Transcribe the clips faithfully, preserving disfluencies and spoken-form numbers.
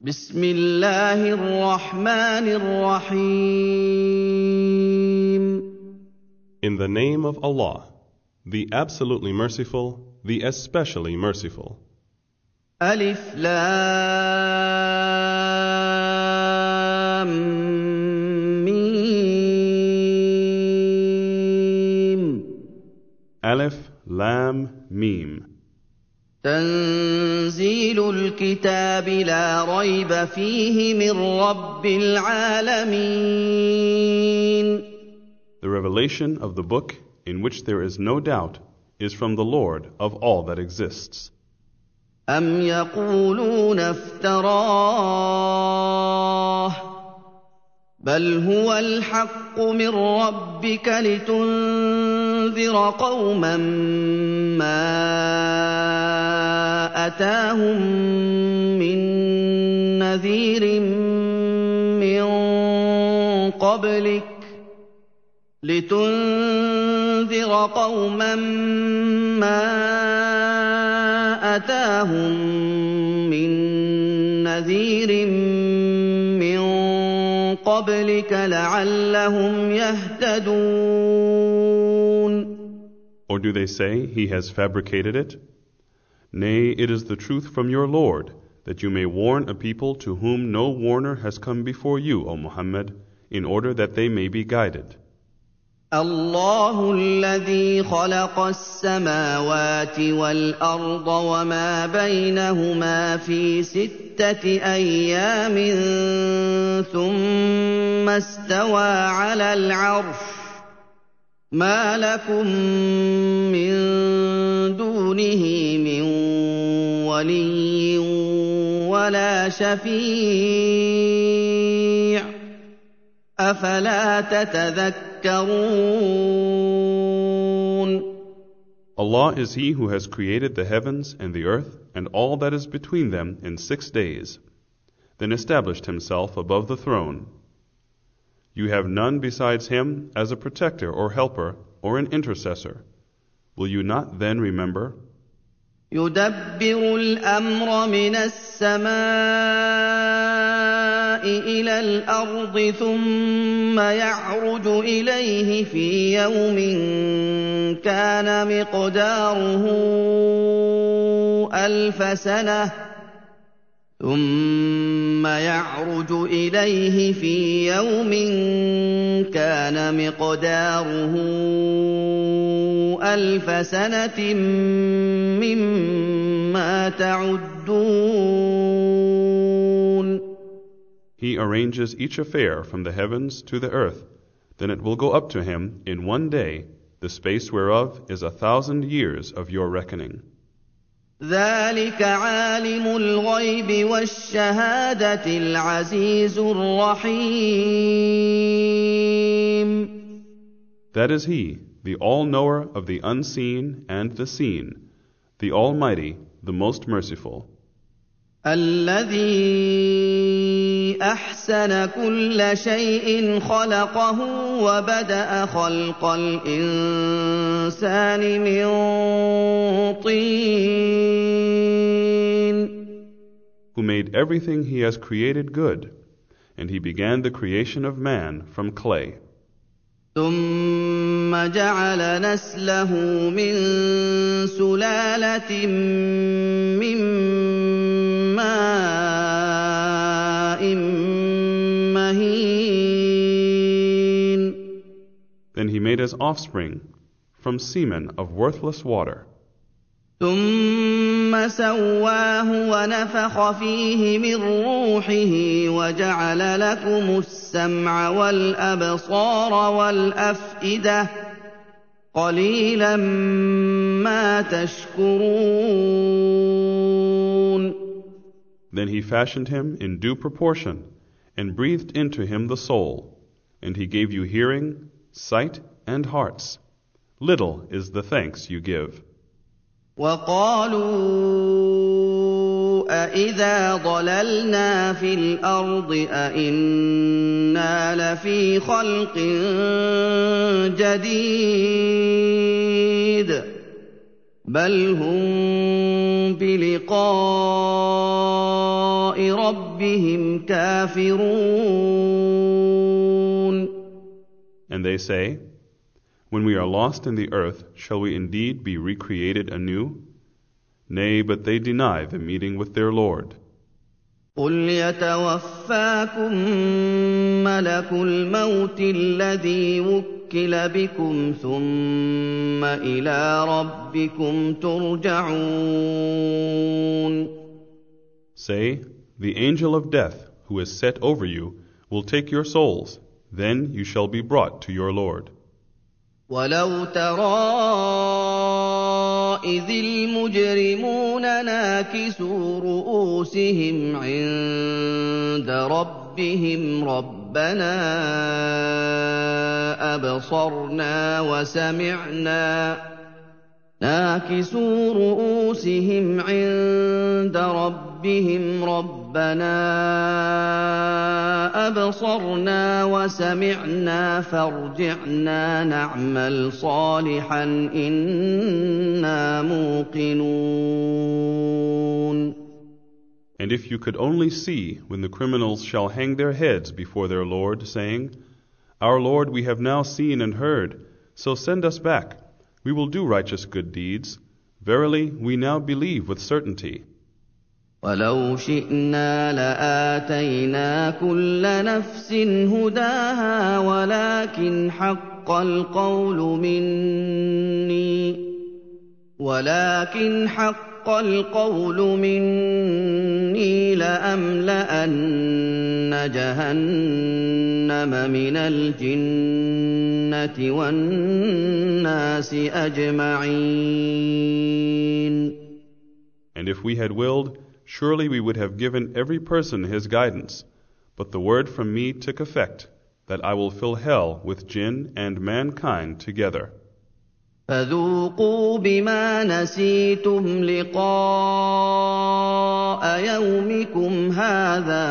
بسم الله الرحمن الرحيم. In the name of Allah, the absolutely merciful, the especially merciful. ألف لام ميم. Alif, Lam, Mim. تنزيل الكتاب لا ريب فيه من رب العالمين. The revelation of the book in which there is no doubt is from the Lord of all that exists. أم يقولون افتراه بل هو الحق من ربك لتنذر قوما ما أتاهم من نذير من قبلك لتنذر قوما ما أتاهم من نذير من قبلك لعلهم يهتدون. Or do they say he has fabricated it? Nay, it is the truth from your Lord, that you may warn a people to whom no warner has come before you, O Muhammad, in order that they may be guided. الله الذي خلق السماوات والأرض وما بينهما في ستة أيام ثم استوى على العرش ما لكم من دونه من ولي ولا شفيع أفلا تتذكرون. Allah is He who has created the heavens and the earth and all that is between them in six days, then established Himself above the throne. You have none besides Him as a protector or helper or an intercessor. Will you not then remember? يدبر الأمر من السماء إلى الأرض ثم يعرج إليه في يوم كان مقداره ألف سنة ثم يعرج إليه في يوم كان مقداره ألف سنة مما تعدون. He arranges each affair from the heavens to the earth, then it will go up to Him in one day, the space whereof is a thousand years of your reckoning. ذلك عالم الغيب والشهادة العزيز الرحيم. That is He, the all-knower of the unseen and the seen, the Almighty, the most merciful. الذي أحسن كل شيء خلقه وبدأ خلق الإنسان من طين. Who made everything He has created good, and He began the creation of man from clay. ثم جعل نسله من سلالة من ماء مهين. Then He made His offspring from semen of worthless water. ثم سواه ونفخ فيه من روحه وجعل لكم السمع والأبصار والأفئدة قليلا ما تشكرون. Then He fashioned him in due proportion and breathed into him the soul, and He gave you hearing, sight, and hearts. Little is the thanks you give. وقالوا أإذا ضللنا في الأرض أإنا لفي خلق جديد بل هم بلقاء بِلِقَاءِ رَبِّهِمْ كَافِرُونَ. And they say, when we are lost in the earth, shall we indeed be recreated anew? Nay, but they deny the meeting with their Lord. قُلْ يَتَوَفَّاكُم مَّلَكُ الْمَوْتِ الَّذِي وُكِّلَ بِكُمْ ثُمَّ إِلَىٰ رَبِّكُمْ تُرْجَعُونَ. Say, the angel of death, who is set over you, will take your souls, then you shall be brought to your Lord. وَلَوْ تَرَىٰ إِذِ الْمُجْرِمُونَ نَاكِسُو رُءُوسِهِمْ عِندَ رَبِّهِمْ رَبَّنَا أَبْصَرْنَا وَسَمِعْنَا نَاكِسُو رُءُوسِهِمْ عِندَ رَبِّهِمْ رَبَّنَا أَبْصَرْنَا وَسَمِعْنَا فَارْجِعْنَا نَعْمَلْ صَالِحًا إِنَّا مُوقِنُونَ. And if you could only see when the criminals shall hang their heads before their Lord, saying, Our Lord, we have now seen and heard, so send us back. We will do righteous good deeds. Verily, we now believe with certainty. وَلَوْ شِئْنَا لَآتَيْنَا كُلَّ نَفْسٍ هُدَاهَا وَلَكِنْ حَقَّ الْقَوْلُ مِنِّي وَلَكِنْ حَقَّ الْقَوْلُ مِنِّي لَأَمْلَأَنَّ جَهَنَّمَ مِنَ الْجِنَّةِ وَالنَّاسِ أَجْمَعِينَ. And if we had willed, surely we would have given every person his guidance. But the word from me took effect, that I will fill hell with jinn and mankind together. فَذُوقُوا بِمَا نَسِيتُمْ لِقَاءَ يَوْمِكُمْ هَٰذَا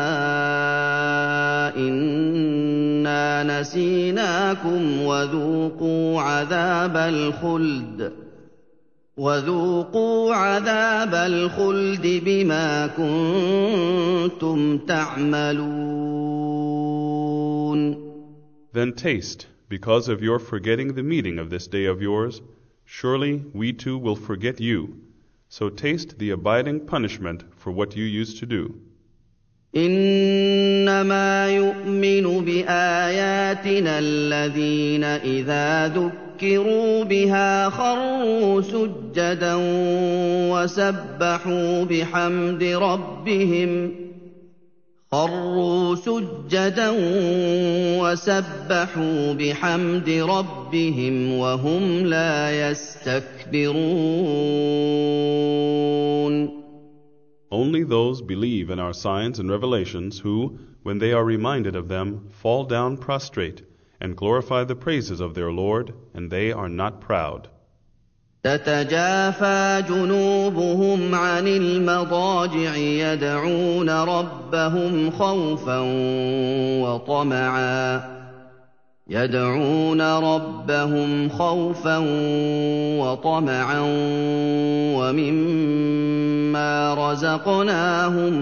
إِنَّا نَسِينَاكُمْ وَذُوقُوا عَذَابَ الْخُلْدِ وَذُوقُوا عَذَابَ الْخُلْدِ بِمَا كُنتُمْ تَعْمَلُونَ. Then taste, because of your forgetting the meeting of this day of yours, surely we too will forget you. So taste the abiding punishment for what you used to do. إِنَّمَا يُؤْمِنُ بِآيَاتِنَا الَّذِينَ إِذَا ذُكِّرُوا بِهَا خَرُّوا سُجَّدًا وَسَبَّحُوا بِحَمْدِ رَبِّهِمْ خَرُّوا سُجَّدًا وَسَبَّحُوا بِحَمْدِ رَبِّهِمْ وَهُمْ لَا يَسْتَكْبِرُونَ. Only those believe in our signs and revelations who, when they are reminded of them, fall down prostrate and glorify the praises of their Lord, and they are not proud. تَتَجَافَىٰ جُنُوبُهُمْ عَنِ الْمَضَاجِعِ يَدْعُونَ رَبَّهُمْ خَوْفًا وَطَمَعًا يَدْعُونَ رَبَّهُمْ خَوْفًا وَطَمَعًا وَمِمَّا رَزَقْنَاهُمْ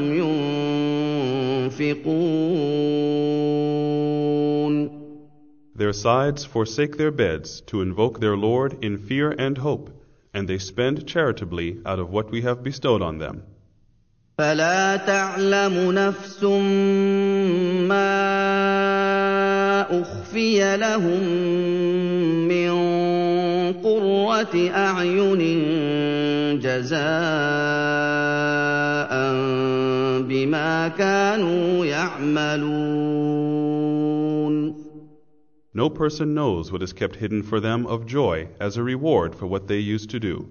يُنفِقُونَ. Their sides forsake their beds to invoke their Lord in fear and hope, and they spend charitably out of what we have bestowed on them. فَلَا تَعْلَمُ نَفْسٌ مَّا أُخْفِيَ لَهُم مِّن قُرَّةِ أَعْيُنٍ جَزَاءً بِمَا كَانُوا يَعْمَلُونَ. No person knows what is kept hidden for them of joy as a reward for what they used to do.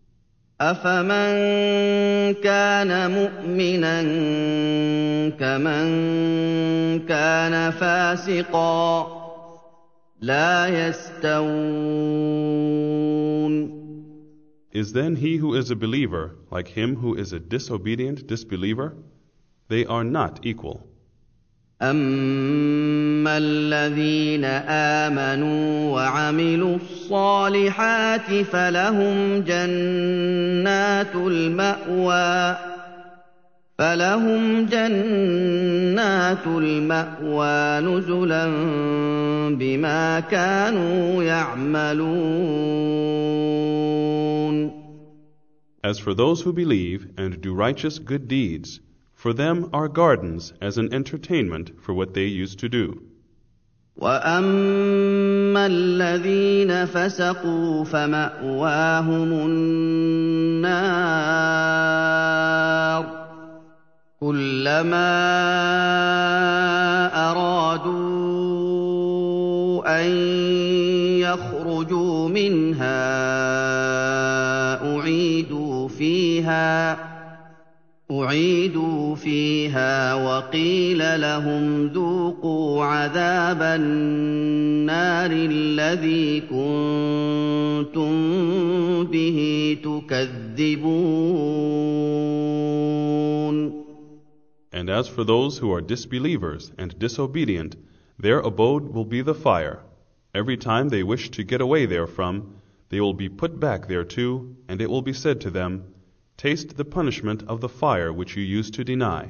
أَفَمَن كَانَ مُؤْمِنًا كَمَن كَانَ فَاسِقًا لَّا يَسْتَوُونَ. Is then he who is a believer like him who is a disobedient disbeliever? They are not equal. أَمَّا الَّذِينَ آمَنُوا وَعَمِلُوا الصَّالِحَاتِ فَلَهُمْ جَنَّاتُ الْمَأْوَىٰ فلهم جنات المأوى نزلا بما كانوا يعملون. As for those who believe and do righteous good deeds, for them are gardens as an entertainment for what they used to do. وَأَمَّا الَّذِينَ فَسَقُوا فَمَأْوَاهُمُ النَّارُ كُلَّمَا أَرَادُوا أَن يَخْرُجُوا مِنْهَا أُعِيدُوا فِيهَا أُعِيدُوا فِيهَا وَقِيلَ لَهُمْ ذُوقُوا عَذَابَ النَّارِ الَّذِي كُنتُم بِهِ تُكَذِّبُونَ. And as for those who are disbelievers and disobedient, their abode will be the fire. Every time they wish to get away therefrom, they will be put back thereto, and it will be said to them, Taste the punishment of the fire which you used to deny.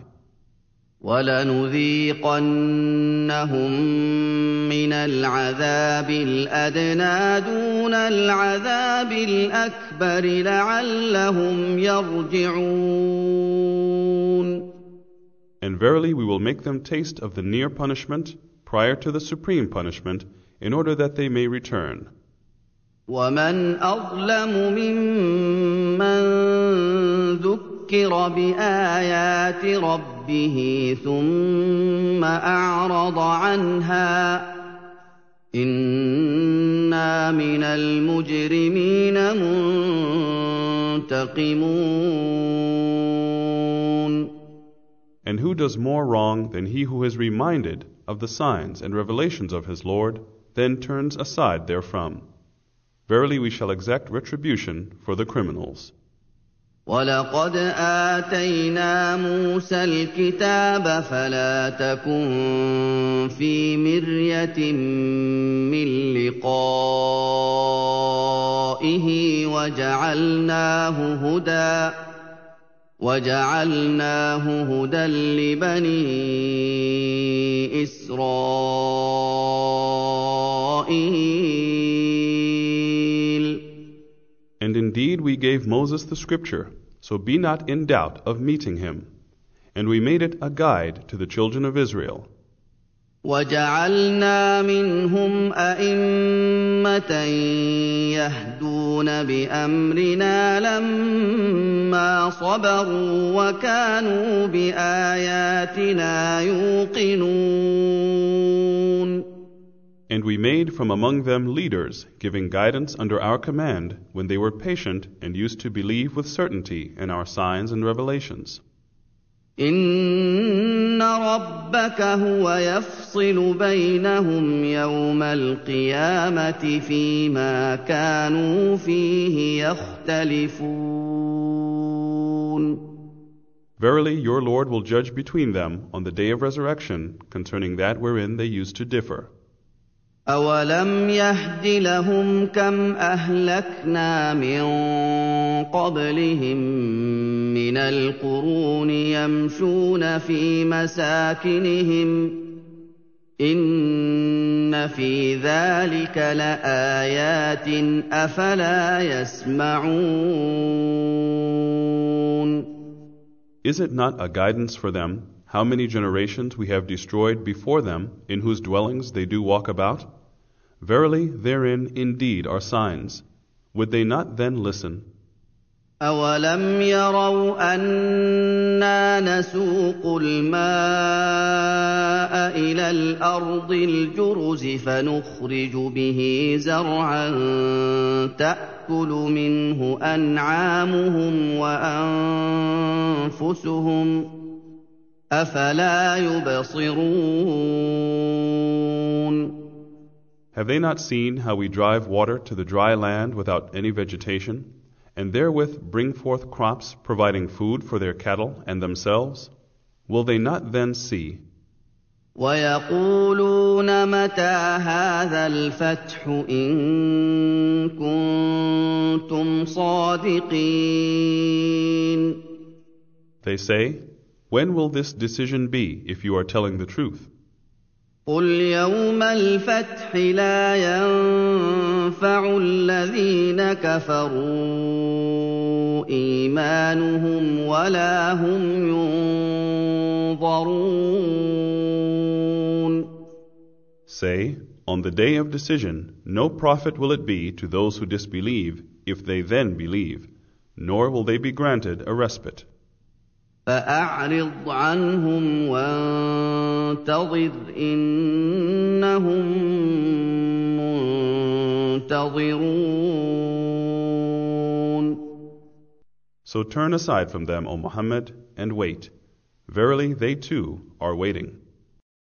وَلَنُذِيقَنَّهُم مِّنَ الْعَذَابِ الْأَدْنَىٰ دُونَ الْعَذَابِ الْأَكْبَرِ لَعَلَّهُمْ يَرْجِعُونَ. And verily we will make them taste of the near punishment prior to the supreme punishment, in order that they may return. وَمَنْ أَظْلَمُ مِمَّن ذُكِّرَ بِآيَاتِ رَبِّهِ ثُمَّ أَعْرَضَ عَنْهَا ۚ إِنَّا مِنَ الْمُجْرِمِينَ مُنتَقِمُونَ. And who does more wrong than he who is reminded of the signs and revelations of his Lord, then turns aside therefrom? Verily we shall exact retribution for the criminals. وَلَقَدْ آتَيْنَا مُوسَى الْكِتَابَ فَلَا تَكُن فِي مِرْيَةٍ مِّن لِّقَائِهِ وَجَعَلْنَاهُ هُدًى وَجَعَلْنَاهُ هُدًى لِّبَنِي إِسْرَائِيلَ. And indeed we gave Moses the scripture, so be not in doubt of meeting him. And we made it a guide to the children of Israel. وَجَعَلْنَا مِنْهُمْ أَئِمَّةً يَهْدُونَ بِأَمْرِنَا لَمَّا صَبَرُوا وَكَانُوا بِآيَاتِنَا يُوقِنُونَ. And we made from among them leaders, giving guidance under our command, when they were patient and used to believe with certainty in our signs and revelations. إِنَّ رَبَّكَ هُوَ يَفْصِلُ بَيْنَهُمْ يَوْمَ الْقِيَامَةِ فِيمَا كَانُوا فِيهِ يَخْتَلِفُونَ. Verily your Lord will judge between them on the day of resurrection concerning that wherein they used to differ. أَوَلَمْ يَهْدِ لَهُمْ كَمْ أَهْلَكْنَا مِن قَبْلِهِم مِّنَ الْقُرُونِ يَمْشُونَ فِي مَسَاكِنِهِمْ ۗ إِنَّ فِي ذَٰلِكَ لَآيَاتٍ ۖ أَفَلَا يَسْمَعُونَ. Is it not a guidance for them how many generations we have destroyed before them, in whose dwellings they do walk about? Verily, therein indeed are signs. Would they not then listen? أَوَلَمْ يَرَوْا أَنَّا نَسُوقُ الْمَاءَ إِلَى الْأَرْضِ الْجُرُزِ فَنُخْرِجُ بِهِ زَرْعًا تَأْكُلُ مِنْهُ أَنْعَامُهُمْ وَأَنفُسُهُمْ ۖ أَفَلَا يُبْصِرُونَ. Have they not seen how we drive water to the dry land without any vegetation, and therewith bring forth crops providing food for their cattle and themselves? Will they not then see? وَيَقُولُونَ مَتَىٰ هَٰذَا الْفَتْحُ إِن كُنتُمْ صَادِقِينَ. They say, When will this decision be if you are telling the truth? قل يوم الفتح لا ينفع الذين كفروا إيمانهم ولا هم ينظرون. Say, on the day of decision, no profit will it be to those who disbelieve if they then believe, nor will they be granted a respite. فأعرض عنهم وانتظر إنهم منتظرون. So turn aside from them, O Muhammad, and wait. Verily, they too are waiting.